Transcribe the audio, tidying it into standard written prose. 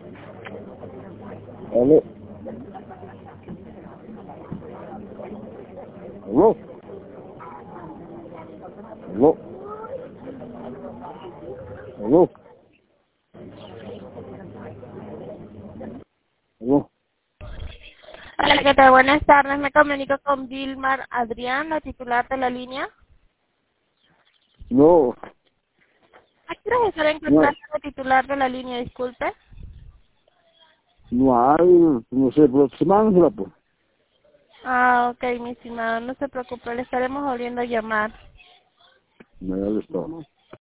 Aló. Aló. Aló. Aló. Aló. Hola, ¿qué tal? Buenas tardes. Me comunico con Vilmar Adrián, la titular de la línea. No, ¿A qué hora estará no, encontrando la titular de la línea? Disculpe. no hay, no sé, aproximándosela, pues. Ah, ok, mi estimado. No se preocupe, le estaremos volviendo a llamar. Me da el estado.